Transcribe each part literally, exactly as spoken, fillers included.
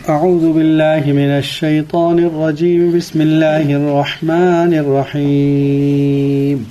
أعوذ بالله من الشيطان الرجيم. بسم الله الرحمن الرحيم.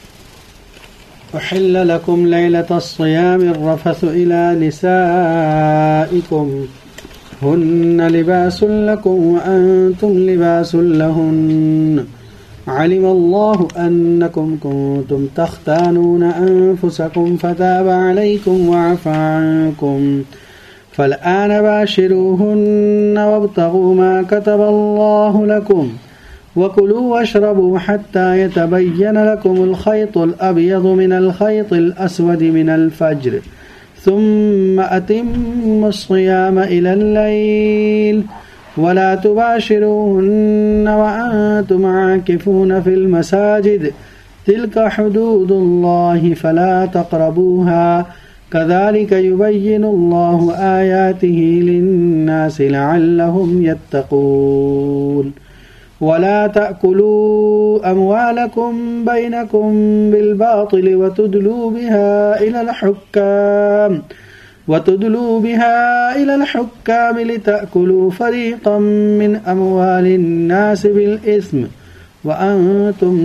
أحل لكم ليلة الصيام الرفث إلى نسائكم هن لباس لكم وأنتم لباس لهن علم الله أنكم كنتم تختانون أنفسكم فتاب عليكم وعفى عنكم فالآن باشروهن وابتغوا ما كتب الله لكم وكلوا واشربوا حتى يتبين لكم الخيط الأبيض من الخيط الأسود من الفجر ثم أتموا الصيام إلى الليل ولا تباشروهن وأنتم عاكفون في المساجد تلك حدود الله فلا تقربوها كذلك يبين الله آياته للناس لعلهم يتقون ولا تأكلوا أموالكم بينكم بالباطل وتدلوا بها إلى الحكام وتدلوا بها إلى الحكام لتأكلوا فريقا من أموال الناس بالإثم وأنتم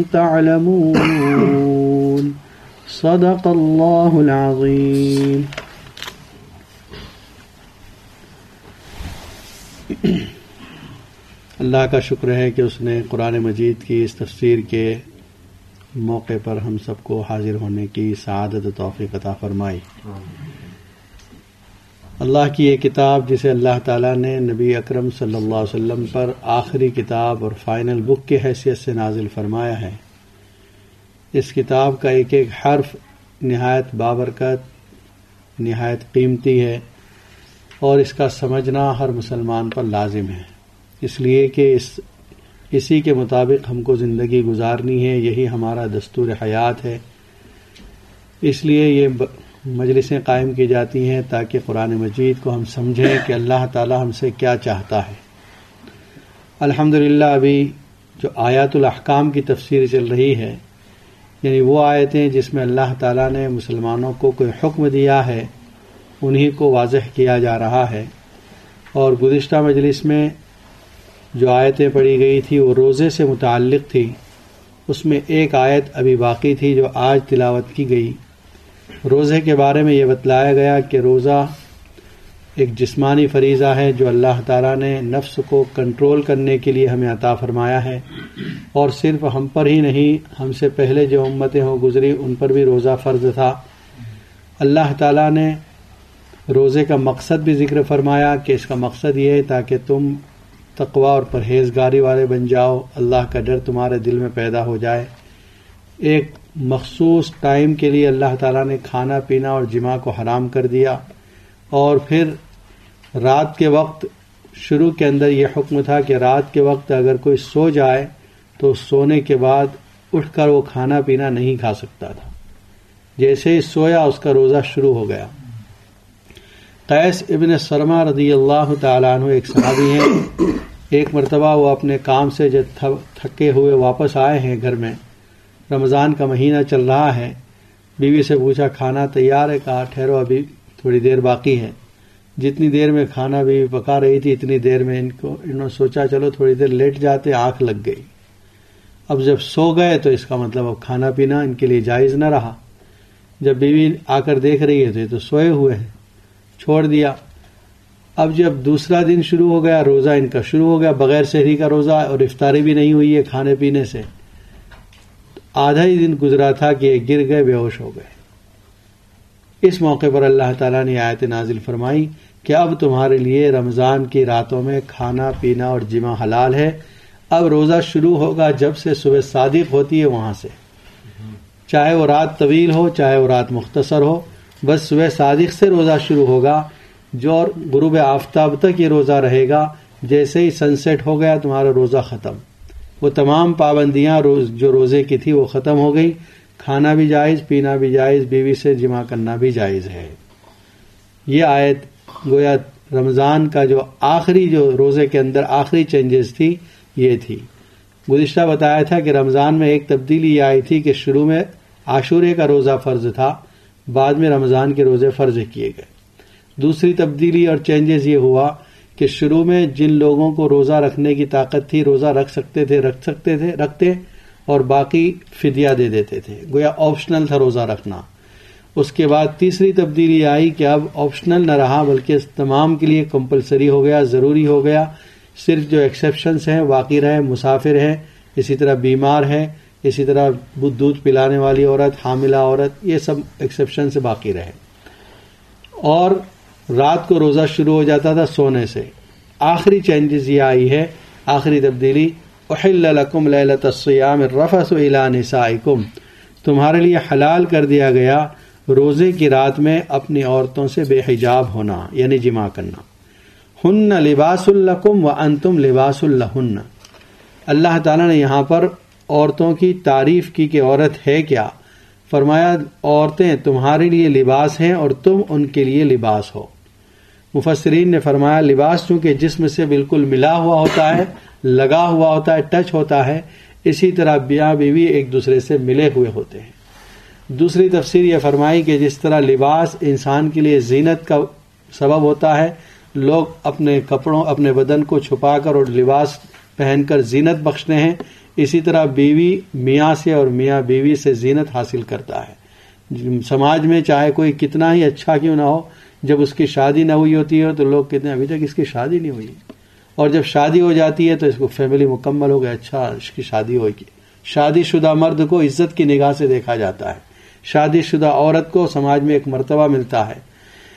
تعلمون صدق اللہ العظیم. اللہ کا شکر ہے کہ اس نے قرآن مجید کی اس تفسیر کے موقع پر ہم سب کو حاضر ہونے کی سعادت و توفیق عطا فرمائی. اللہ کی یہ کتاب جسے اللہ تعالیٰ نے نبی اکرم صلی اللہ علیہ وسلم پر آخری کتاب اور فائنل بک کی حیثیت سے نازل فرمایا ہے، اس کتاب کا ایک ایک حرف نہایت بابرکت، نہایت قیمتی ہے اور اس کا سمجھنا ہر مسلمان پر لازم ہے، اس لیے کہ اس اسی کے مطابق ہم کو زندگی گزارنی ہے، یہی ہمارا دستور حیات ہے. اس لیے یہ مجلسیں قائم کی جاتی ہیں تاکہ قرآن مجید کو ہم سمجھیں کہ اللہ تعالی ہم سے کیا چاہتا ہے. الحمدللہ ابھی جو آیات الاحکام کی تفسیر چل رہی ہے، یعنی وہ آیتیں جس میں اللہ تعالیٰ نے مسلمانوں کو کوئی حکم دیا ہے انہی کو واضح کیا جا رہا ہے. اور گزشتہ مجلس میں جو آیتیں پڑھی گئی تھی وہ روزے سے متعلق تھی، اس میں ایک آیت ابھی باقی تھی جو آج تلاوت کی گئی. روزے کے بارے میں یہ بتلایا گیا کہ روزہ ایک جسمانی فریضہ ہے جو اللہ تعالیٰ نے نفس کو کنٹرول کرنے کے لیے ہمیں عطا فرمایا ہے، اور صرف ہم پر ہی نہیں، ہم سے پہلے جو امتیں ہو گزری ان پر بھی روزہ فرض تھا. اللہ تعالیٰ نے روزے کا مقصد بھی ذکر فرمایا کہ اس کا مقصد یہ ہے تاکہ تم تقوی اور پرہیزگاری والے بن جاؤ، اللہ کا ڈر تمہارے دل میں پیدا ہو جائے. ایک مخصوص ٹائم کے لیے اللہ تعالیٰ نے کھانا پینا اور جماع کو حرام کر دیا، اور پھر رات کے وقت شروع کے اندر یہ حکم تھا کہ رات کے وقت اگر کوئی سو جائے تو سونے کے بعد اٹھ کر وہ کھانا پینا نہیں کھا سکتا تھا. جیسے ہی سویا اس کا روزہ شروع ہو گیا. قیس ابن سرما رضی اللہ تعالیٰ عنہ ایک صحابی ہیں. ایک مرتبہ وہ اپنے کام سے جب تھکے ہوئے واپس آئے ہیں گھر میں، رمضان کا مہینہ چل رہا ہے، بیوی سے پوچھا کھانا تیار ہے؟ کہا ٹھہرو ابھی تھوڑی دیر باقی ہے. جتنی دیر میں کھانا بھی پکا رہی تھی اتنی دیر میں ان کو انہوں نے سوچا چلو تھوڑی دیر لیٹ جاتے، آنکھ لگ گئی. اب جب سو گئے تو اس کا مطلب اب کھانا پینا ان کے لیے جائز نہ رہا. جب بیوی آ کر دیکھ رہی ہے تو یہ تو سوئے ہوئے ہیں، چھوڑ دیا. اب جب دوسرا دن شروع ہو گیا، روزہ ان کا شروع ہو گیا، بغیر سحری کا روزہ، اور افطاری بھی نہیں ہوئی ہے کھانے پینے سے. آدھا ہی دن گزرا تھا کہ یہ گر گئے، بے ہوش ہو گئے. اس موقع پر اللہ تعالیٰ نے آیت نازل فرمائی کہ اب تمہارے لیے رمضان کی راتوں میں کھانا پینا اور جماع حلال ہے. اب روزہ شروع ہوگا جب سے صبح صادق ہوتی ہے وہاں سے، چاہے وہ رات طویل ہو چاہے وہ رات مختصر ہو، بس صبح صادق سے روزہ شروع ہوگا جو اور غروب آفتاب تک یہ روزہ رہے گا. جیسے ہی سن سیٹ ہو گیا تمہارا روزہ ختم. وہ تمام پابندیاں روز جو روزے کی تھی وہ ختم ہو گئی. کھانا بھی جائز، پینا بھی جائز، بیوی سے جماع کرنا بھی جائز ہے. یہ آیت گویا رمضان کا جو آخری جو روزے کے اندر آخری چینجز تھی یہ تھی. گزشتہ بتایا تھا کہ رمضان میں ایک تبدیلی یہ آئی تھی کہ شروع میں عاشورے کا روزہ فرض تھا، بعد میں رمضان کے روزے فرض کیے گئے. دوسری تبدیلی اور چینجز یہ ہوا کہ شروع میں جن لوگوں کو روزہ رکھنے کی طاقت تھی روزہ رکھ سکتے تھے رکھ سکتے تھے رکھتے اور باقی فدیہ دے دیتے تھے، گویا آپشنل تھا روزہ رکھنا۔ اس کے بعد تیسری تبدیلی آئی کہ اب آپشنل نہ رہا بلکہ تمام کے لیے کمپلسری ہو گیا، ضروری ہو گیا۔ صرف جو ایکسیپشنز ہیں واقع رہے، مسافر ہے، اسی طرح بیمار ہے، اسی طرح دودھ پلانے والی عورت، حاملہ عورت، یہ سب ایکسیپشن سے باقی رہے۔ اور رات کو روزہ شروع ہو جاتا تھا سونے سے۔ آخری چینجز یہ آئی ہے، آخری تبدیلی، احل لکم لیلۃ الصیام الرفث الی نسائکم، تمہارے لیے حلال کر دیا گیا روزے کی رات میں اپنی عورتوں سے بے حجاب ہونا، یعنی جماع کرنا۔ ہن لباس لکم وانتم لباس لہن، اللہ تعالیٰ نے یہاں پر عورتوں کی تعریف کی کہ عورت ہے کیا، فرمایا عورتیں تمہارے لیے لباس ہیں اور تم ان کے لیے لباس ہو۔ مفسرین نے فرمایا لباس چونکہ جسم سے بالکل ملا ہوا ہوتا ہے، لگا ہوا ہوتا ہے، ٹچ ہوتا ہے، اسی طرح میاں بیوی ایک دوسرے سے ملے ہوئے ہوتے ہیں۔ دوسری تفسیر یہ فرمائی کہ جس طرح لباس انسان کے لیے زینت کا سبب ہوتا ہے، لوگ اپنے کپڑوں اپنے بدن کو چھپا کر اور لباس پہن کر زینت بخشتے ہیں، اسی طرح بیوی میاں سے اور میاں بیوی سے زینت حاصل کرتا ہے۔ سماج میں چاہے کوئی کتنا ہی اچھا کیوں نہ ہو، جب اس کی شادی نہ ہوئی ہوتی ہے تو لوگ کہتے ہیں ابھی تک اس کی شادی نہیں ہوئی، اور جب شادی ہو جاتی ہے تو اس کو فیملی مکمل ہو گیا، اچھا اس کی شادی ہوئی۔ شادی شدہ مرد کو عزت کی نگاہ سے دیکھا جاتا ہے، شادی شدہ عورت کو سماج میں ایک مرتبہ ملتا ہے۔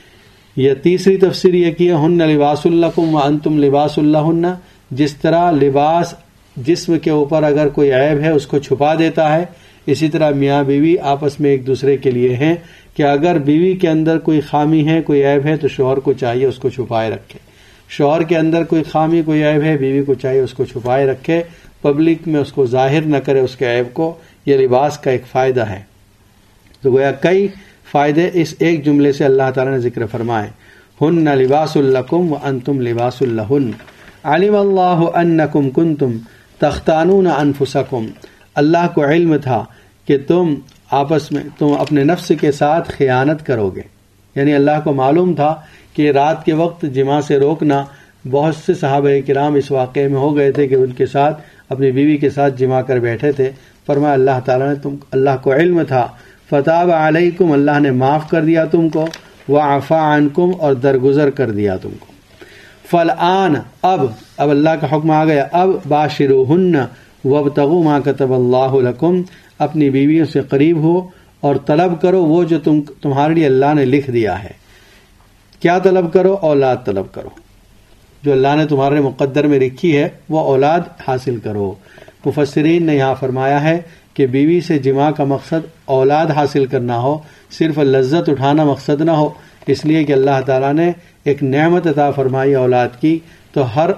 یہ تیسری تفسیر یہ کی ہے، ہن لباس لکم وانتم لباس لہن، جس طرح لباس جسم کے اوپر اگر کوئی عیب ہے اس کو چھپا دیتا ہے، اسی طرح میاں بیوی آپس میں ایک دوسرے کے لیے ہیں کہ اگر بیوی کے اندر کوئی خامی ہے، کوئی عیب ہے تو شوہر کو چاہیے اس کو چھپائے رکھے، شوہر کے اندر کوئی خامی کوئی عیب ہے بیوی کو چاہیے اس کو چھپائے رکھے، پبلک میں اس کو ظاہر نہ کرے اس کے عیب کو۔ یہ لباس کا ایک فائدہ ہے۔ تو گویا کئی فائدے اس ایک جملے سے اللہ تعالیٰ نے ذکر فرمائے، ہن لباس لکم وانتم لباس لہن، علم اللہ انکم کنتم تختانون انفسکم، اللہ کو علم تھا کہ تم آپس میں تم اپنے نفس کے ساتھ خیانت کرو گے، یعنی اللہ کو معلوم تھا کہ رات کے وقت جماع سے روکنا، بہت سے صحابہ کرام اس واقعے میں ہو گئے تھے کہ ان کے ساتھ اپنی بیوی کے ساتھ جماع کر بیٹھے تھے۔ فرمایا اللہ تعالیٰ نے تم اللہ کو علم تھا، فتاب علیکم، اللہ نے معاف کر دیا تم کو، وعفا عنکم، اور درگزر کر دیا تم کو۔ فالآن، اب اب اللہ کا حکم آ گیا، اب باشروہن وابتغوا ما کتب اللہ لکم، اپنی بیویوں سے قریب ہو اور طلب کرو وہ جو تم تمہارے لیے اللہ نے لکھ دیا ہے۔ کیا طلب کرو؟ اولاد طلب کرو، جو اللہ نے تمہارے مقدر میں لکھی ہے وہ اولاد حاصل کرو۔ مفسرین نے یہاں فرمایا ہے کہ بیوی سے جماع کا مقصد اولاد حاصل کرنا ہو، صرف لذت اٹھانا مقصد نہ ہو، اس لیے کہ اللہ تعالیٰ نے ایک نعمت عطا فرمائی اولاد کی، تو ہر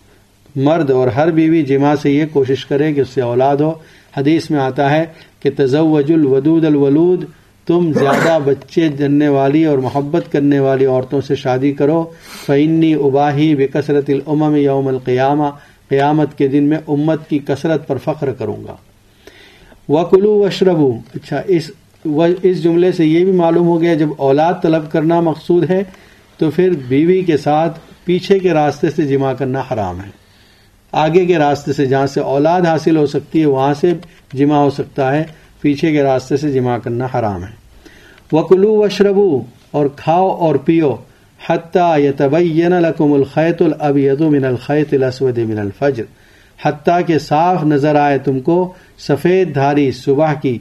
مرد اور ہر بیوی جماع سے یہ کوشش کرے کہ اس سے اولاد ہو۔ حدیث میں آتا ہے کہ تزوج الودود الولود، تم زیادہ بچے جننے والی اور محبت کرنے والی عورتوں سے شادی کرو، فإنی اباہی بکثرت الامم یوم القیامہ، قیامت کے دن میں امت کی کثرت پر فخر کروں گا۔ وَكُلُوا وَاشْرَبُوا، اچھا اس اس جملے سے یہ بھی معلوم ہو گیا جب اولاد طلب کرنا مقصود ہے تو پھر بیوی کے ساتھ پیچھے کے راستے سے جماع کرنا حرام ہے، آگے کے راستے سے جہاں سے اولاد حاصل ہو سکتی ہے وہاں سے جماع ہو سکتا ہے، پیچھے کے راستے سے جماع کرنا حرام ہے۔ وَكُلُوا وَاشْرَبُوا، اور کھاؤ اور پیو، حَتَّى يَتَبَيَّنَ لَكُمُ الْخَيْطُ الْأَبْيَضُ مِنَ الْخَيْطِ الْأَسْوَدِ مِنَ الْفَجْرِ، حتیٰ کہ صاف نظر آئے تم کو سفید دھاری صبح کی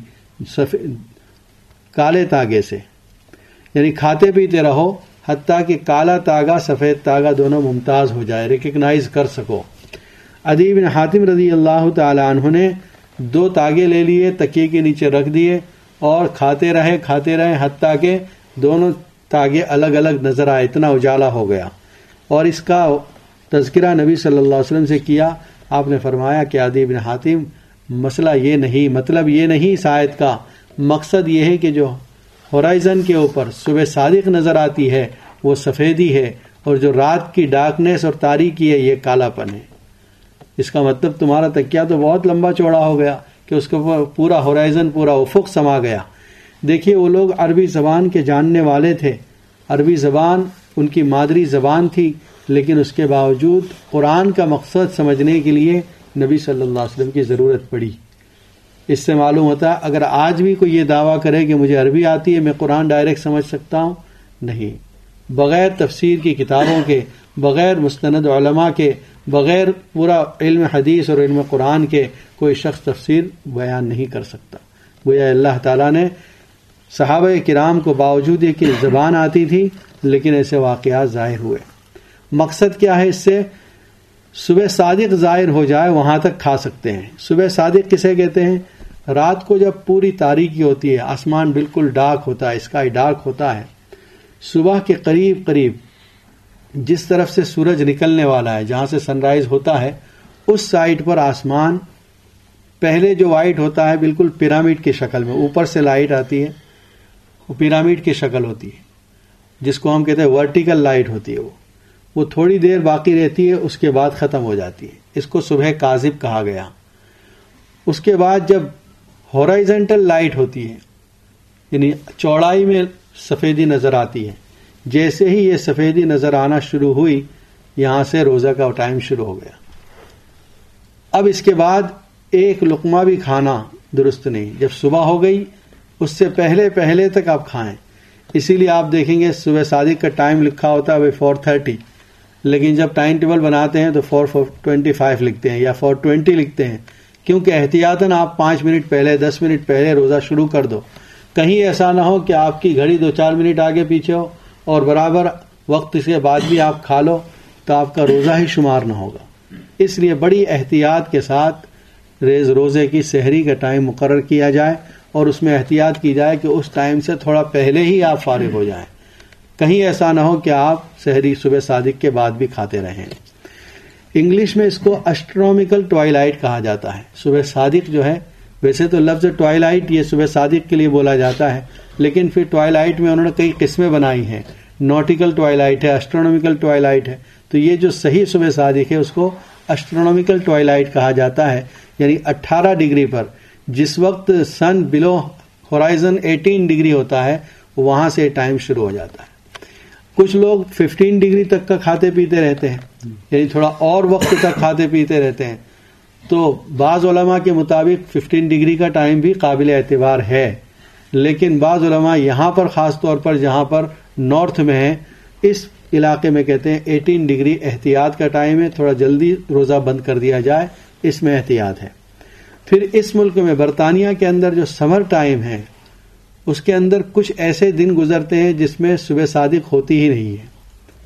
کالے تاگے سے، یعنی کھاتے پیتے رہو حتیٰ کہ کالا تاگا سفید تاگا دونوں ممتاز ہو جائے، ریکگنائز کر سکو۔ عدی بن حاتم رضی اللہ تعالی عنہ نے دو تاگے لے لیے، تکیے کے نیچے رکھ دیے اور کھاتے رہے کھاتے رہے حتیٰ کہ دونوں تاگے الگ الگ نظر آئے، اتنا اجالا ہو گیا۔ اور اس کا تذکرہ نبی صلی اللہ علیہ وسلم سے کیا، آپ نے فرمایا کہ عدی بن حاتم مسئلہ یہ نہیں، مطلب یہ نہیں اس آیت کا، مقصد یہ ہے کہ جو ہورائزن کے اوپر صبح صادق نظر آتی ہے وہ سفیدی ہے، اور جو رات کی ڈارکنیس اور تاریکی ہے یہ کالا پن ہے۔ اس کا مطلب تمہارا تکیہ تو بہت لمبا چوڑا ہو گیا کہ اس کے اوپر پورا ہورائزن پورا افق سما گیا۔ دیکھیے وہ لوگ عربی زبان کے جاننے والے تھے، عربی زبان ان کی مادری زبان تھی، لیکن اس کے باوجود قرآن کا مقصد سمجھنے کے لیے نبی صلی اللہ علیہ وسلم کی ضرورت پڑی. اس سے معلوم ہوتا ہے اگر آج بھی کوئی یہ دعویٰ کرے کہ مجھے عربی آتی ہے، میں قرآن ڈائریکٹ سمجھ سکتا ہوں، نہیں. بغیر تفسیر کی کتابوں کے، بغیر مستند علماء کے، بغیر پورا علم حدیث اور علم قرآن کے کوئی شخص تفسیر بیان نہیں کر سکتا. گویا اللہ تعالیٰ نے صحابہ کرام کو باوجود یہ کہ زبان آتی تھی لیکن ایسے واقعات ظاہر ہوئے. مقصد کیا ہے اس سے؟ صبح صادق ظاہر ہو جائے وہاں تک کھا سکتے ہیں. صبح صادق کسے کہتے ہیں؟ رات کو جب پوری تاریکی ہوتی ہے، آسمان بالکل ڈارک ہوتا ہے، اسکائی ڈارک ہوتا ہے، صبح کے قریب قریب جس طرف سے سورج نکلنے والا ہے، جہاں سے سن رائز ہوتا ہے، اس سائڈ پر آسمان پہلے جو وائٹ ہوتا ہے بالکل پیرامڈ کی شکل میں، اوپر سے لائٹ آتی ہے، وہ پیرامڈ کی شکل ہوتی ہے، جس کو ہم کہتے ہیں ورٹیکل لائٹ ہوتی ہے. وہ وہ تھوڑی دیر باقی رہتی ہے، اس کے بعد ختم ہو جاتی ہے. اس کو صبح کاذب کہا گیا. اس کے بعد جب ہورائزنٹل لائٹ ہوتی ہے، یعنی چوڑائی میں سفیدی نظر آتی ہے، جیسے ہی یہ سفیدی نظر آنا شروع ہوئی، یہاں سے روزہ کا ٹائم شروع ہو گیا. اب اس کے بعد ایک لقمہ بھی کھانا درست نہیں. جب صبح ہو گئی اس سے پہلے پہلے تک آپ کھائیں. اسی لیے آپ دیکھیں گے صبح صادق کا ٹائم لکھا ہوتا ہے وہ فور تھرٹی، لیکن جب ٹائم ٹیبل بناتے ہیں تو فور ٹوینٹی فائیو لکھتے ہیں یا فور ٹوینٹی لکھتے ہیں، کیونکہ احتیاطاً آپ پانچ منٹ پہلے دس منٹ پہلے روزہ شروع کر دو. کہیں ایسا نہ ہو کہ آپ کی گھڑی دو چار منٹ آگے پیچھے ہو اور برابر وقت کے بعد بھی آپ کھا لو تو آپ کا روزہ ہی شمار نہ ہوگا. اس لیے بڑی احتیاط کے ساتھ ریز روزے کی سحری کا ٹائم مقرر کیا جائے اور اس میں احتیاط کی جائے کہ اس ٹائم سے تھوڑا پہلے ہی آپ فارغ ہو جائیں. کہیں ایسا نہ ہو کہ آپ سحری صبح صادق کے بعد بھی کھاتے رہیں. انگلش میں اس کو اسٹرونومیکل ٹوائلائٹ کہا جاتا ہے. صبح صادق جو ہے، ویسے تو لفظ ٹوائلائٹ یہ صبح صادق کے لیے بولا جاتا ہے، لیکن پھر ٹوائلائٹ میں انہوں نے کئی قسمیں بنائی ہیں. نوٹیکل ٹوائلائٹ ہے، اسٹرونومیکل ٹوائلائٹ ہے. تو یہ جو صحیح صبح صادق ہے اس کو اسٹرونومیکل ٹوائلائٹ کہا جاتا ہے. یعنی اٹھارہ ڈگری پر جس وقت sun below horizon eighteen degree ہوتا ہے وہاں سے ٹائم شروع ہو جاتا ہے. کچھ لوگ ففٹین ڈگری تک کا کھاتے پیتے رہتے ہیں، یعنی تھوڑا اور وقت تک کھاتے پیتے رہتے ہیں. تو بعض علماء کے مطابق ففٹین ڈگری کا ٹائم بھی قابل اعتبار ہے، لیکن بعض علماء یہاں پر خاص طور پر جہاں پر نارتھ میں ہیں اس علاقے میں کہتے ہیں ایٹین ڈگری احتیاط کا ٹائم ہے، تھوڑا جلدی روزہ بند کر دیا جائے، اس میں احتیاط ہے. پھر اس ملک میں برطانیہ کے اندر جو سمر ٹائم ہے اس کے اندر کچھ ایسے دن گزرتے ہیں جس میں صبح صادق ہوتی ہی نہیں ہے.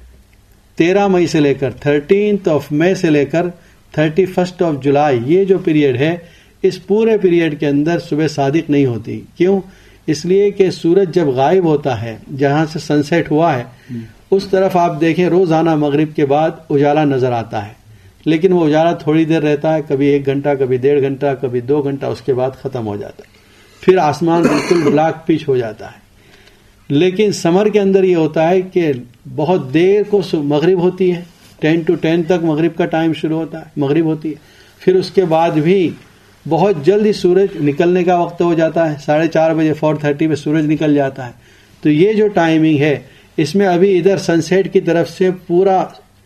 تیرہ مئی سے لے کر تھرٹینتھ آف مئی سے لے کر تھرٹی فرسٹ آف جولائی، یہ جو پیریڈ ہے اس پورے پیریڈ کے اندر صبح صادق نہیں ہوتی. کیوں؟ اس لیے کہ سورج جب غائب ہوتا ہے، جہاں سے سن سیٹ ہوا ہے اس طرف آپ دیکھیں روزانہ مغرب کے بعد اجالا نظر آتا ہے، لیکن وہ اجالا تھوڑی دیر رہتا ہے، کبھی ایک گھنٹہ، کبھی ڈیڑھ گھنٹہ، کبھی دو گھنٹہ، اس کے بعد ختم ہو جاتا ہے. پھر آسمان بالکل بلیک پچ ہو جاتا ہے. لیکن سمر کے اندر یہ ہوتا ہے کہ بہت دیر کو مغرب ہوتی ہے، ٹین ٹو ٹین تک مغرب کا ٹائم شروع ہوتا ہے، مغرب ہوتی ہے. پھر اس کے بعد بھی بہت جلدی سورج نکلنے کا وقت ہو جاتا ہے، ساڑھے چار بجے فور تھرٹی پہ سورج نکل جاتا ہے. تو یہ جو ٹائمنگ ہے اس میں ابھی ادھر سن سیٹ کی طرف سے پورا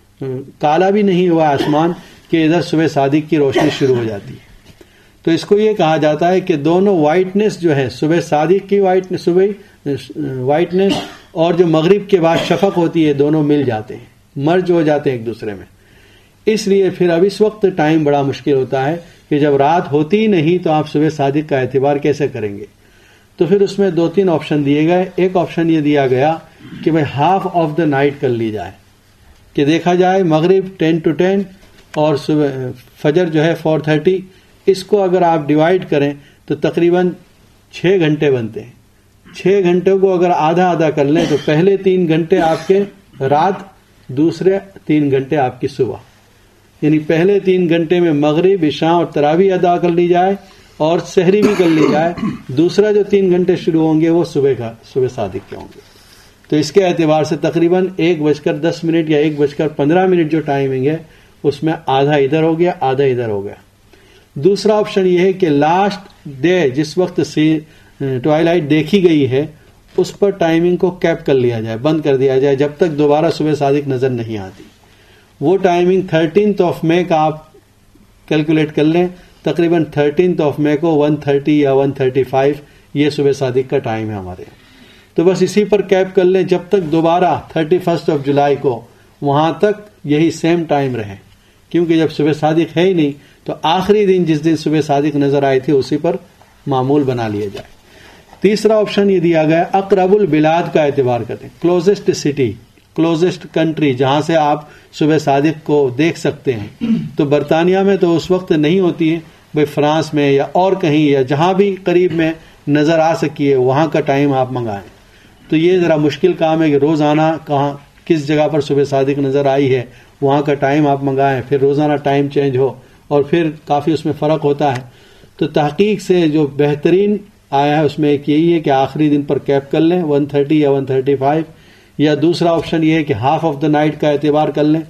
کالا بھی نہیں ہوا آسمان کہ ادھر صبح صادق کی روشنی شروع ہو جاتی ہے. تو اس کو یہ کہا جاتا ہے کہ دونوں وائٹنس جو ہے، صبح صادق کی وائٹنس صبح وائٹنس اور جو مغرب کے بعد شفق ہوتی ہے، دونوں مل جاتے ہیں، مرج ہو جاتے ہیں ایک دوسرے میں. اس لیے پھر اب اس وقت ٹائم بڑا مشکل ہوتا ہے کہ جب رات ہوتی ہی نہیں تو آپ صبح صادق کا اعتبار کیسے کریں گے. تو پھر اس میں دو تین آپشن دیے گئے. ایک آپشن یہ دیا گیا کہ بھائی ہاف آف دا نائٹ کر لی جائے، کہ دیکھا جائے مغرب ٹین ٹو ٹین اور صبح فجر جو ہے فور تھرٹی، اس کو اگر آپ ڈیوائڈ کریں تو تقریباً چھ گھنٹے بنتے ہیں. چھ گھنٹوں کو اگر آدھا آدھا کر لیں تو پہلے تین گھنٹے آپ کے رات، دوسرے تین گھنٹے آپ کی صبح. یعنی پہلے تین گھنٹے میں مغرب، عشاء اور تراویح ادا کر لی جائے اور سحری بھی کر لی جائے. دوسرا جو تین گھنٹے شروع ہوں گے وہ صبح کا صبح صادق کے ہوں گے. تو اس کے اعتبار سے تقریباً ایک بج کر دس منٹ یا ایک بج کر پندرہ منٹ جو ٹائمنگ ہے اس میں آدھا ادھر ہو گیا، آدھا ادھر ہو گیا. دوسرا آپشن یہ ہے کہ لاسٹ ڈے جس وقت ٹوائلائٹ دیکھی گئی ہے اس پر ٹائمنگ کو کیپ کر لیا جائے، بند کر دیا جائے جب تک دوبارہ صبح صادق نظر نہیں آتی. وہ ٹائمنگ تھرٹینتھ آف مے کا آپ کیلکولیٹ کر لیں، تقریباً تھرٹینتھ آف مے کو ون تھرٹی یا ون تھرٹی فائیو یہ صبح صادق کا ٹائم ہے ہمارے یہاں. تو بس اسی پر کیپ کر لیں جب تک دوبارہ تھرٹی فرسٹ آف جولائی کو وہاں تک یہی سیم ٹائم رہے، کیونکہ جب صبح صادق ہے ہی نہیں تو آخری دن جس دن صبح صادق نظر آئی تھی اسی پر معمول بنا لیا جائے. تیسرا آپشن یہ دیا گیا اقرب البلاد کا اعتبار کرتے ہیں، کلوزسٹ سٹی، کلوزسٹ کنٹری جہاں سے آپ صبح صادق کو دیکھ سکتے ہیں. تو برطانیہ میں تو اس وقت نہیں ہوتی ہے، بھائی فرانس میں یا اور کہیں یا جہاں بھی قریب میں نظر آ سکی ہے وہاں کا ٹائم آپ منگائیں. تو یہ ذرا مشکل کام ہے کہ روزانہ کہاں کس جگہ پر صبح صادق نظر آئی ہے وہاں کا ٹائم آپ منگائیں، پھر روزانہ ٹائم چینج ہو اور پھر کافی اس میں فرق ہوتا ہے. تو تحقیق سے جو بہترین آیا ہے اس میں ایک یہی ہے کہ آخری دن پر کیپ کر لیں ون تھرٹی یا ون تھرٹی فائیو، یا دوسرا آپشن یہ ہے کہ ہاف آف دا نائٹ کا اعتبار کر لیں،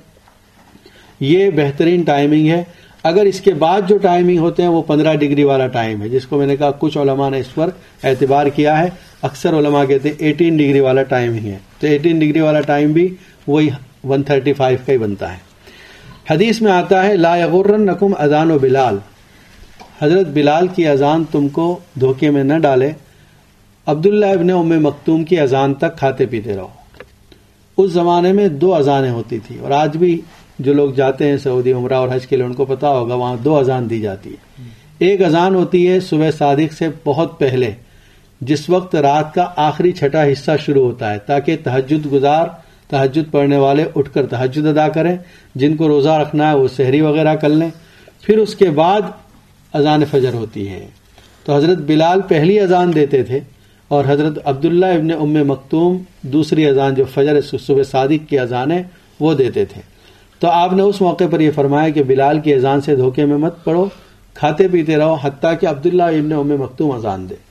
یہ بہترین ٹائمنگ ہے. اگر اس کے بعد جو ٹائمنگ ہوتے ہیں وہ پندرہ ڈگری والا ٹائم ہے، جس کو میں نے کہا کچھ علماء نے اس پر اعتبار کیا ہے، اکثر علماء کہتے ہیں ایٹین ڈگری والا ٹائم ہی ہے. تو ایٹین ڈگری والا ٹائم بھی وہی ون تھرٹی فائیو کا ہی بنتا ہے. حدیث میں آتا ہے لا یغرنکم اذان و بلال، حضرت بلال کی اذان تم کو دھوکے میں نہ ڈالے، عبداللہ ابن ام مکتوم کی اذان تک کھاتے پیتے رہو. اس زمانے میں دو اذانیں ہوتی تھی، اور آج بھی جو لوگ جاتے ہیں سعودی عمرہ اور حج کے لیے ان کو پتا ہوگا وہاں دو اذان دی جاتی ہے. ایک اذان ہوتی ہے صبح صادق سے بہت پہلے، جس وقت رات کا آخری چھٹا حصہ شروع ہوتا ہے، تاکہ تہجد گزار تہجد پڑھنے والے اٹھ کر تہجد ادا کریں، جن کو روزہ رکھنا ہے وہ سحری وغیرہ کر لیں. پھر اس کے بعد اذان فجر ہوتی ہے. تو حضرت بلال پہلی اذان دیتے تھے اور حضرت عبداللہ ابن ام مکتوم دوسری اذان جو فجر صبح صادق کی اذان ہے وہ دیتے تھے. تو آپ نے اس موقع پر یہ فرمایا کہ بلال کی اذان سے دھوکے میں مت پڑو، کھاتے پیتے رہو حتیٰ کہ عبداللہ ابن ام مکتوم اذان دے.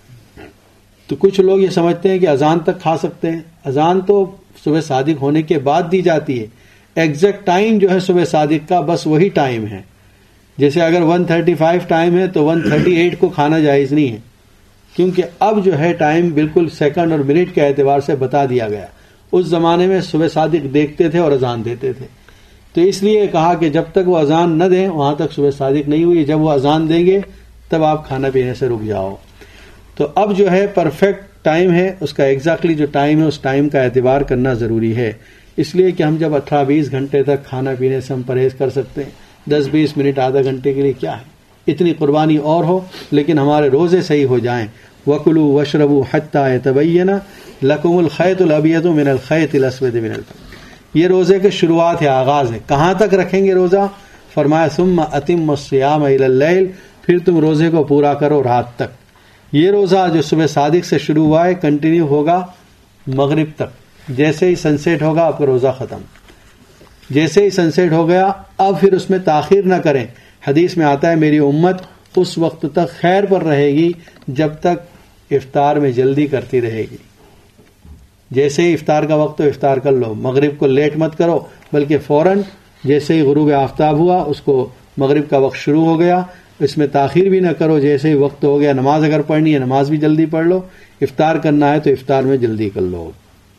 تو کچھ لوگ یہ سمجھتے ہیں کہ اذان تک کھا سکتے ہیں. اذان تو صبح صادق ہونے کے بعد دی جاتی ہے، ایگزیکٹ ٹائم جو ہے صبح صادق کا بس وہی ٹائم ہے. جیسے اگر ون تھرٹی فائیو ٹائم ہے تو ون تھرٹی ایٹ کو کھانا جائز نہیں ہے، کیونکہ اب جو ہے ٹائم بالکل سیکنڈ اور منٹ کے اعتبار سے بتا دیا گیا. اس زمانے میں صبح صادق دیکھتے تھے اور اذان دیتے تھے، تو اس لیے کہا کہ جب تک وہ اذان نہ دیں وہاں تک صبح صادق نہیں ہوئی، جب وہ اذان دیں گے تب آپ کھانا پینے سے رک جاؤ. تو اب جو ہے پرفیکٹ ٹائم ہے، اس کا ایگزیکٹلی جو ٹائم ہے اس ٹائم کا اعتبار کرنا ضروری ہے. اس لیے کہ ہم جب اٹھارہ بیس گھنٹے تک کھانا پینے سے ہم پرہیز کر سکتے ہیں، دس بیس منٹ آدھا گھنٹے کے لیے کیا ہے، اتنی قربانی اور ہو، لیکن ہمارے روزے صحیح ہو جائیں. وَكُلُوا وَاشْرَبُوا حَتَّى يَتَبَيَّنَ لَكُمُ الْخَيْطُ الْأَبْيَضُ مِنَ الْخَيْطِ الْأَسْوَدِ مِنَ الْفَجْرِ. یہ روزے کی شروعات ہے، آغاز ہے. کہاں تک رکھیں گے روزہ؟ فرمایا ثُمَّ أَتِمُّوا الصِّيَامَ إِلَى اللَّيْلِ، پھر تم روزے کو پورا کرو رات تک. یہ روزہ جو صبح صادق سے شروع ہوا ہے کنٹینیو ہوگا مغرب تک. جیسے ہی سن سیٹ ہوگا آپ کا روزہ ختم. جیسے ہی سن سیٹ ہو گیا اب پھر اس میں تاخیر نہ کریں. حدیث میں آتا ہے میری امت اس وقت تک خیر پر رہے گی جب تک افطار میں جلدی کرتی رہے گی. جیسے ہی افطار کا وقت ہو افطار کر لو، مغرب کو لیٹ مت کرو بلکہ فوراً جیسے ہی غروب آفتاب ہوا اس کو مغرب کا وقت شروع ہو گیا اس میں تاخیر بھی نہ کرو. جیسے ہی وقت ہو گیا نماز اگر پڑھنی ہے نماز بھی جلدی پڑھ لو، افطار کرنا ہے تو افطار میں جلدی کر لو.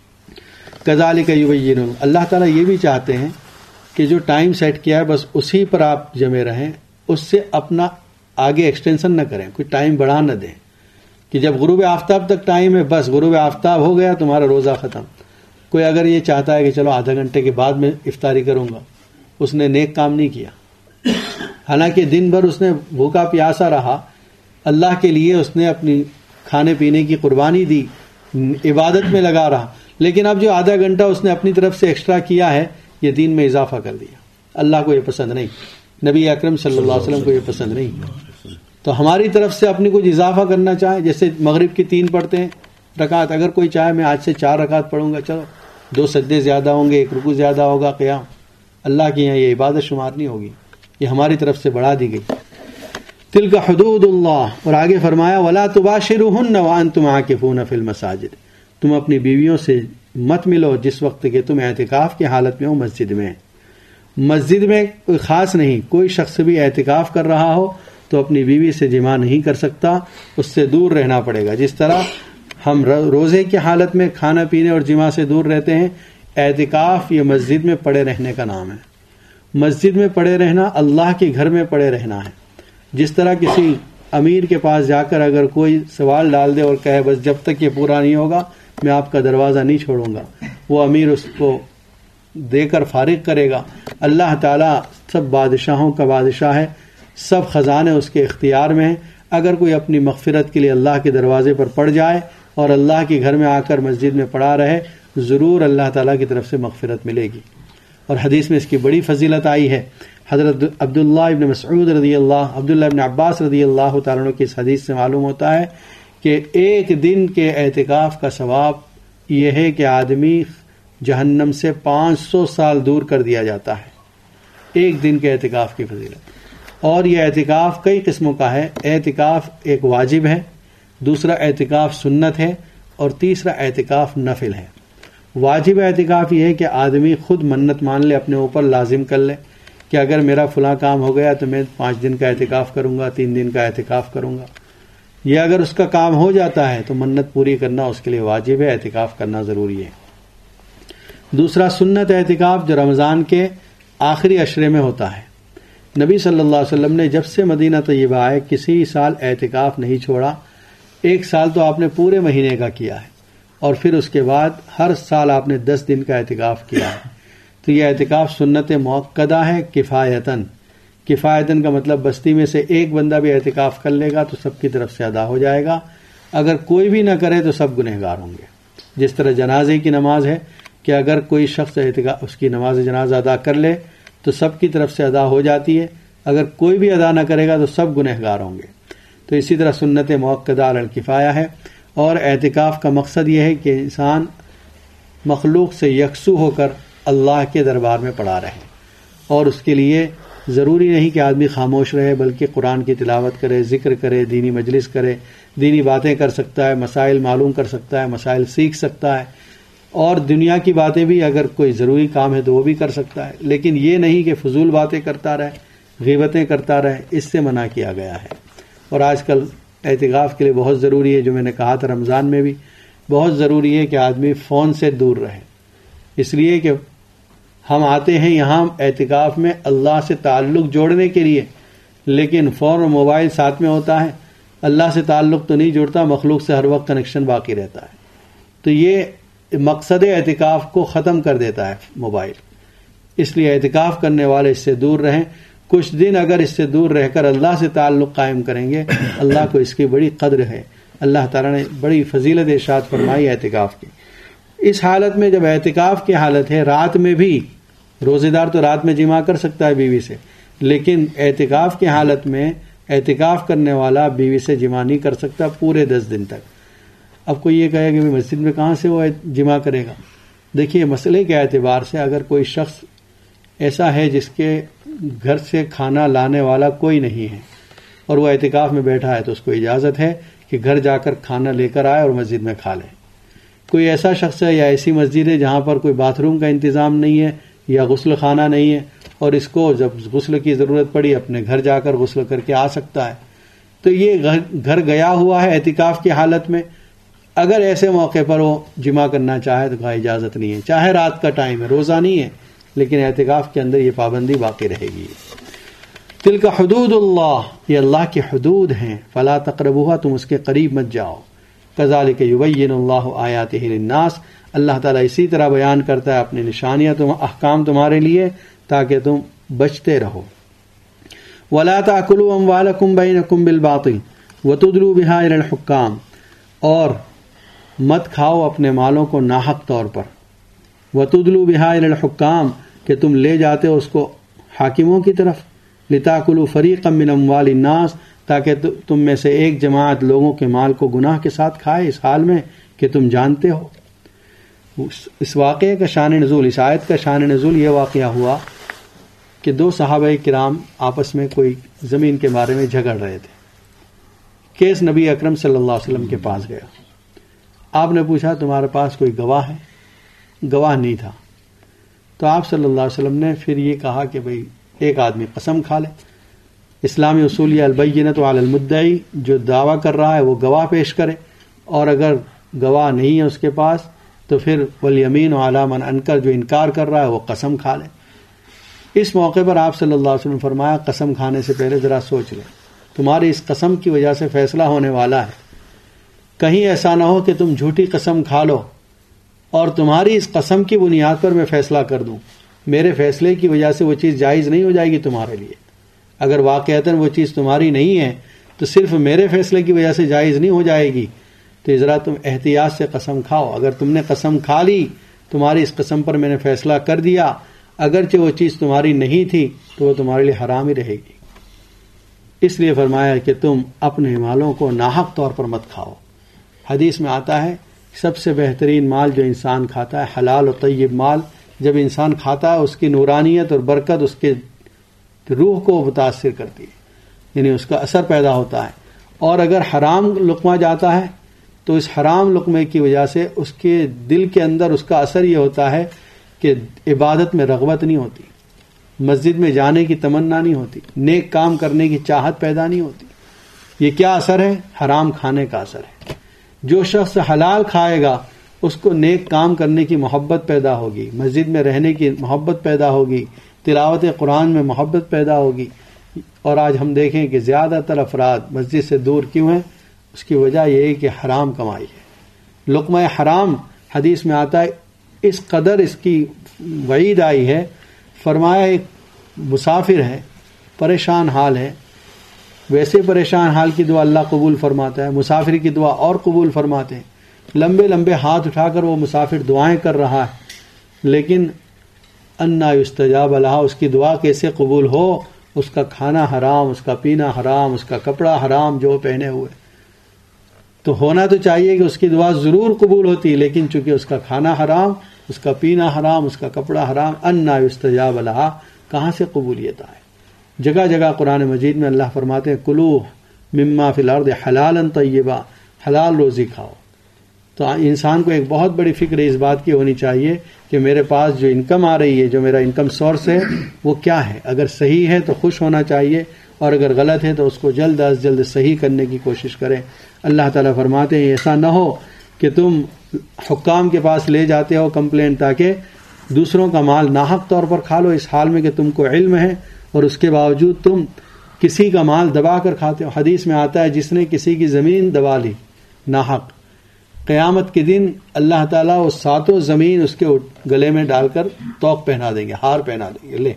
کذالک یبین، اللہ تعالیٰ یہ بھی چاہتے ہیں کہ جو ٹائم سیٹ کیا ہے بس اسی پر آپ جمے رہیں، اس سے اپنا آگے ایکسٹینشن نہ کریں، کوئی ٹائم بڑھا نہ دیں کہ جب غروب آفتاب تک ٹائم ہے بس غروب آفتاب ہو گیا تمہارا روزہ ختم. کوئی اگر یہ چاہتا ہے کہ چلو آدھا گھنٹے کے بعد میں افطاری کروں گا، اس نے نیک کام نہیں کیا. حالانکہ دن بھر اس نے بھوکا پیاسا رہا، اللہ کے لیے اس نے اپنی کھانے پینے کی قربانی دی، عبادت میں لگا رہا، لیکن اب جو آدھا گھنٹہ اس نے اپنی طرف سے ایکسٹرا کیا ہے یہ دین میں اضافہ کر دیا. اللہ کو یہ پسند نہیں، نبی اکرم صلی اللہ علیہ وسلم کو یہ پسند نہیں. تو ہماری طرف سے اپنی کچھ اضافہ کرنا چاہے، جیسے مغرب کی تین پڑھتے ہیں رکعت، اگر کوئی چاہے میں آج سے چار رکعت پڑھوں گا، چلو دو سجدے زیادہ ہوں گے، ایک رکوع زیادہ ہوگا، قیام. اللہ کے یہاں یہ عبادت شمار نہیں ہوگی، یہ ہماری طرف سے بڑھا دی گئی. تلک حدود اللہ، اور آگے فرمایا ولا تباشرہن وانتم عاکفون فی المساجد، تم اپنی بیویوں سے مت ملو جس وقت کہ تم اعتکاف کی حالت میں ہو مسجد میں. مسجد میں کوئی خاص نہیں، کوئی شخص بھی اعتکاف کر رہا ہو تو اپنی بیوی سے جماع نہیں کر سکتا، اس سے دور رہنا پڑے گا. جس طرح ہم روزے کی حالت میں کھانا پینے اور جماع سے دور رہتے ہیں، اعتکاف یہ مسجد میں پڑے رہنے کا نام ہے. مسجد میں پڑے رہنا اللہ کے گھر میں پڑے رہنا ہے. جس طرح کسی امیر کے پاس جا کر اگر کوئی سوال ڈال دے اور کہے بس جب تک یہ پورا نہیں ہوگا میں آپ کا دروازہ نہیں چھوڑوں گا، وہ امیر اس کو دے کر فارغ کرے گا. اللہ تعالیٰ سب بادشاہوں کا بادشاہ ہے، سب خزانے اس کے اختیار میں ہیں. اگر کوئی اپنی مغفرت کے لیے اللہ کے دروازے پر پڑ جائے اور اللہ کے گھر میں آ کر مسجد میں پڑا رہے، ضرور اللہ تعالیٰ کی طرف سے مغفرت ملے گی. اور حدیث میں اس کی بڑی فضیلت آئی ہے. حضرت عبداللہ ابن مسعود رضی اللہ عبداللہ ابن عباس رضی اللہ تعالیٰ عنہ کی اس حدیث سے معلوم ہوتا ہے کہ ایک دن کے اعتکاف کا ثواب یہ ہے کہ آدمی جہنم سے پانچ سو سال دور کر دیا جاتا ہے. ایک دن کے اعتکاف کی فضیلت. اور یہ اعتکاف کئی قسموں کا ہے. اعتکاف ایک واجب ہے، دوسرا اعتکاف سنت ہے، اور تیسرا اعتکاف نفل ہے. واجب اعتکاف یہ ہے کہ آدمی خود منت مان لے، اپنے اوپر لازم کر لے کہ اگر میرا فلاں کام ہو گیا تو میں پانچ دن کا اعتکاف کروں گا، تین دن کا اعتکاف کروں گا. یہ اگر اس کا کام ہو جاتا ہے تو منت پوری کرنا اس کے لیے واجب ہے، اعتکاف کرنا ضروری ہے. دوسرا سنت اعتکاف جو رمضان کے آخری عشرے میں ہوتا ہے. نبی صلی اللہ علیہ وسلم نے جب سے مدینہ طیبہ آئے کسی سال اعتکاف نہیں چھوڑا. ایک سال تو آپ نے پورے مہینے کا کیا ہے، اور پھر اس کے بعد ہر سال آپ نے دس دن کا اعتکاف کیا ہے. تو یہ اعتکاف سنت موقدہ ہے کفایتاً. کفایتاً کا مطلب بستی میں سے ایک بندہ بھی اعتکاف کر لے گا تو سب کی طرف سے ادا ہو جائے گا. اگر کوئی بھی نہ کرے تو سب گنہگار ہوں گے. جس طرح جنازے کی نماز ہے کہ اگر کوئی شخص اعتکاف اس کی نماز جنازہ ادا کر لے تو سب کی طرف سے ادا ہو جاتی ہے، اگر کوئی بھی ادا نہ کرے گا تو سب گنہگار ہوں گے. تو اسی طرح سنت موقدہ علی الکفایہ ہے. اور اعتکاف کا مقصد یہ ہے کہ انسان مخلوق سے یکسو ہو کر اللہ کے دربار میں پڑا رہے، اور اس کے لیے ضروری نہیں کہ آدمی خاموش رہے، بلکہ قرآن کی تلاوت کرے، ذکر کرے، دینی مجلس کرے، دینی باتیں کر سکتا ہے، مسائل معلوم کر سکتا ہے، مسائل سیکھ سکتا ہے، اور دنیا کی باتیں بھی اگر کوئی ضروری کام ہے تو وہ بھی کر سکتا ہے. لیکن یہ نہیں کہ فضول باتیں کرتا رہے، غیبتیں کرتا رہے، اس سے منع کیا گیا ہے. اور آج کل اعتکاف کے لیے بہت ضروری ہے، جو میں نے کہا تھا رمضان میں بھی بہت ضروری ہے کہ آدمی فون سے دور رہے. اس لیے کہ ہم آتے ہیں یہاں اعتکاف میں اللہ سے تعلق جوڑنے کے لیے، لیکن فون اور موبائل ساتھ میں ہوتا ہے. اللہ سے تعلق تو نہیں جڑتا، مخلوق سے ہر وقت کنیکشن باقی رہتا ہے. تو یہ مقصد اعتکاف کو ختم کر دیتا ہے موبائل. اس لیے اعتکاف کرنے والے اس سے دور رہیں. کچھ دن اگر اس سے دور رہ کر اللہ سے تعلق قائم کریں گے، اللہ کو اس کی بڑی قدر ہے. اللہ تعالیٰ نے بڑی فضیلت ارشاد فرمائی اعتکاف کی. اس حالت میں جب اعتکاف کی حالت ہے، رات میں بھی روزے دار تو رات میں جمع کر سکتا ہے بیوی سے، لیکن اعتکاف کی حالت میں اعتکاف کرنے والا بیوی سے جمع نہیں کر سکتا پورے دس دن تک. اب کوئی یہ کہے کہ مسجد میں کہاں سے وہ جمع کرے گا؟ دیکھیے مسئلے کے اعتبار سے اگر کوئی شخص ایسا ہے جس کے گھر سے کھانا لانے والا کوئی نہیں ہے اور وہ اعتکاف میں بیٹھا ہے تو اس کو اجازت ہے کہ گھر جا کر کھانا لے کر آئے اور مسجد میں کھا لے. کوئی ایسا شخص ہے یا ایسی مسجد ہے جہاں پر کوئی باتھ روم کا انتظام نہیں ہے یا غسل خانہ نہیں ہے اور اس کو جب غسل کی ضرورت پڑی اپنے گھر جا کر غسل کر کے آ سکتا ہے، تو یہ گھر گیا ہوا ہے اعتکاف کی حالت میں. اگر ایسے موقع پر وہ جمع کرنا چاہے تو کہا اجازت نہیں ہے، چاہے رات کا ٹائم ہے، روزہ نہیں ہے، لیکن اعتکاف کے اندر یہ پابندی باقی رہے گی. تلک حدود اللہ، یہ اللہ کی حدود ہیں، فلا تقربوها، تم اس کے قریب مت جاؤ. کذالک یبین اللہ آیاتہ للناس، اللہ تعالیٰ اسی طرح بیان کرتا ہے اپنی نشانیاں تم احکام تمہارے لیے تاکہ تم بچتے رہو. ولا تاکلوا اموالکم بینکم بالباطل وتدلوا بها الی الحکام، اور مت کھاؤ اپنے مالوں کو ناحق طور پر. وتدلوا بها الی الحکام، کہ تم لے جاتے ہو اس کو حاکموں کی طرف. لتاکلوا فریقا من اموال الناس، تاکہ تم میں سے ایک جماعت لوگوں کے مال کو گناہ کے ساتھ کھائے، اس حال میں کہ تم جانتے ہو. اس واقعے کا شان نزول، اس آیت کا شان نزول یہ واقعہ ہوا کہ دو صحابہ کرام آپس میں کوئی زمین کے بارے میں جھگڑ رہے تھے. کیس نبی اکرم صلی اللہ علیہ وسلم کے پاس گیا. آپ نے پوچھا تمہارے پاس کوئی گواہ ہے؟ گواہ نہیں تھا. تو آپ صلی اللہ علیہ وسلم نے پھر یہ کہا کہ بھئی ایک آدمی قسم کھا لے. اسلامی اصول یہ البینۃ علی المدعی، جو دعویٰ کر رہا ہے وہ گواہ پیش کرے، اور اگر گواہ نہیں ہے اس کے پاس تو پھر والیمین علی من انکر، جو انکار کر رہا ہے وہ قسم کھا لے. اس موقع پر آپ صلی اللہ علیہ وسلم نے فرمایا قسم کھانے سے پہلے ذرا سوچ لیں، تمہاری اس قسم کی وجہ سے فیصلہ ہونے والا ہے، کہیں ایسا نہ ہو کہ تم جھوٹی قسم کھا لو اور تمہاری اس قسم کی بنیاد پر میں فیصلہ کر دوں، میرے فیصلے کی وجہ سے وہ چیز جائز نہیں ہو جائے گی تمہارے لیے، اگر واقعتاً وہ چیز تمہاری نہیں ہے تو صرف میرے فیصلے کی وجہ سے جائز نہیں ہو جائے گی، تو ذرا تم احتیاط سے قسم کھاؤ، اگر تم نے قسم کھا لی، تمہاری اس قسم پر میں نے فیصلہ کر دیا، اگرچہ وہ چیز تمہاری نہیں تھی تو وہ تمہارے لیے حرام ہی رہے گی۔ اس لیے فرمایا کہ تم اپنے مالوں کو ناحق طور پر مت کھاؤ۔ حدیث میں آتا ہے سب سے بہترین مال جو انسان کھاتا ہے حلال و طیب مال، جب انسان کھاتا ہے اس کی نورانیت اور برکت اس کے روح کو متاثر کرتی ہے، یعنی اس کا اثر پیدا ہوتا ہے، اور اگر حرام لقمہ جاتا ہے تو اس حرام لقمے کی وجہ سے اس کے دل کے اندر اس کا اثر یہ ہوتا ہے کہ عبادت میں رغبت نہیں ہوتی، مسجد میں جانے کی تمنا نہیں ہوتی، نیک کام کرنے کی چاہت پیدا نہیں ہوتی۔ یہ کیا اثر ہے؟ حرام کھانے کا اثر ہے۔ جو شخص حلال کھائے گا اس کو نیک کام کرنے کی محبت پیدا ہوگی، مسجد میں رہنے کی محبت پیدا ہوگی، تلاوت قرآن میں محبت پیدا ہوگی۔ اور آج ہم دیکھیں کہ زیادہ تر افراد مسجد سے دور کیوں ہیں؟ اس کی وجہ یہ ہے کہ حرام کمائی ہے، لقمہ حرام۔ حدیث میں آتا ہے اس قدر اس کی وعید آئی ہے، فرمایا ایک مسافر ہے، پریشان حال ہے، ویسے پریشان حال کی دعا اللہ قبول فرماتا ہے، مسافر کی دعا اور قبول فرماتے ہیں، لمبے لمبے ہاتھ اٹھا کر وہ مسافر دعائیں کر رہا ہے، لیکن انا یستجاب لہا، اس کی دعا کیسے قبول ہو؟ اس کا کھانا حرام، اس کا پینا حرام، اس کا کپڑا حرام جو پہنے ہوئے۔ تو ہونا تو چاہیے کہ اس کی دعا ضرور قبول ہوتی، لیکن چونکہ اس کا کھانا حرام، اس کا پینا حرام، اس کا کپڑا حرام، انا یستجاب لہا، کہاں سے قبولیت آئے؟ جگہ جگہ قرآن مجید میں اللہ فرماتے ہیں کلو مما فی الارض حلالا طیبا، حلال روزی کھاؤ۔ تو انسان کو ایک بہت بڑی فکر اس بات کی ہونی چاہیے کہ میرے پاس جو انکم آ رہی ہے، جو میرا انکم سورس ہے وہ کیا ہے، اگر صحیح ہے تو خوش ہونا چاہیے، اور اگر غلط ہے تو اس کو جلد از جلد صحیح کرنے کی کوشش کریں۔ اللہ تعالیٰ فرماتے ہیں ایسا نہ ہو کہ تم حکام کے پاس لے جاتے ہو کمپلین تاکہ دوسروں کا مال ناحق طور پر کھا لو، اس حال میں کہ تم کو علم ہے اور اس کے باوجود تم کسی کا مال دبا کر کھاتے ہو۔ حدیث میں آتا ہے جس نے کسی کی زمین دبا لی ناحق، قیامت کے دن اللہ تعالیٰ وہ ساتوں زمین اس کے گلے میں ڈال کر توق پہنا دیں گے، ہار پہنا دیں گے، لے۔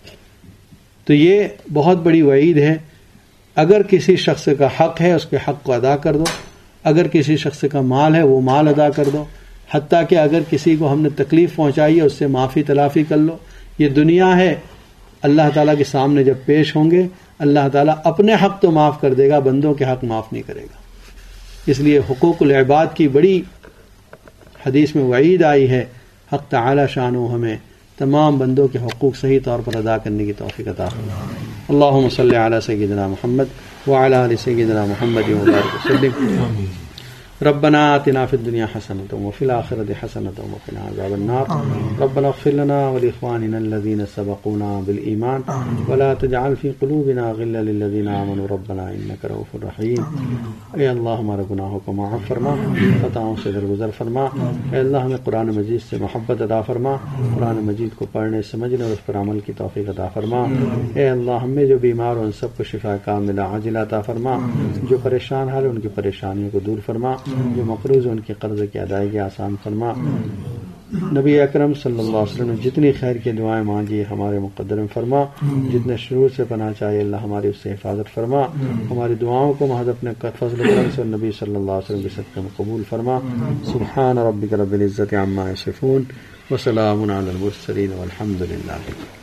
تو یہ بہت بڑی وعید ہے۔ اگر کسی شخص کا حق ہے اس کے حق کو ادا کر دو، اگر کسی شخص کا مال ہے وہ مال ادا کر دو، حتیٰ کہ اگر کسی کو ہم نے تکلیف پہنچائی ہے اس سے معافی تلافی کر لو۔ یہ دنیا ہے، اللہ تعالیٰ کے سامنے جب پیش ہوں گے اللہ تعالیٰ اپنے حق تو معاف کر دے گا، بندوں کے حق معاف نہیں کرے گا۔ اس لیے حقوق العباد کی بڑی حدیث میں وعید آئی ہے۔ حق تعالی شانہ ہمیں تمام بندوں کے حقوق صحیح طور پر ادا کرنے کی توفیق عطا فرمائے۔ اللہم صلی علی سیدنا محمد وعلی آل سیدنا محمد وبارک وسلم۔ ربنا آتنا فی الدنیا حسنۃ وفی الآخرۃ حسنۃ وقنا عذاب النار۔ ربنا اغفر لنا ولإخواننا الذین سبقونا بالایمان ولا تجعل فی قلوبنا غلا للذین آمنوا ربنا انک رؤوف رحیم۔ اے اللہ ہمارے گناہوں کو معاف فرما، خطاؤں سے درگزر فرما۔ اے اللہ ہمیں قرآن مجید سے محبت عطا فرما، قرآن مجید کو پڑھنے سمجھنے اور اس پر عمل کی توفیق عطا فرما۔ اے اللہ ہم میں جو بیمار ہیں ان سب کو شفا کاملہ عاجلہ عطا فرما، جو پریشان حال ان کی پریشانیوں کو دور فرما، جو مقروض ان کے قرض کی ادائیگی آسان فرما۔ نبی اکرم صلی اللہ علیہ وسلم نے جتنی خیر کی دعائیں مانگی ہمارے مقدر میں فرما، جتنے شرور سے پناہ چاہیے اللہ ہماری اس سے حفاظت فرما، ہماری دعاؤں کو محض اپنے فضل و کرم سے نبی صلی اللہ علیہ وسلم کے صدقے میں قبول فرما۔ سبحان ربک رب العزت عما یصفون وسلام علی المرسلین والحمد للہ۔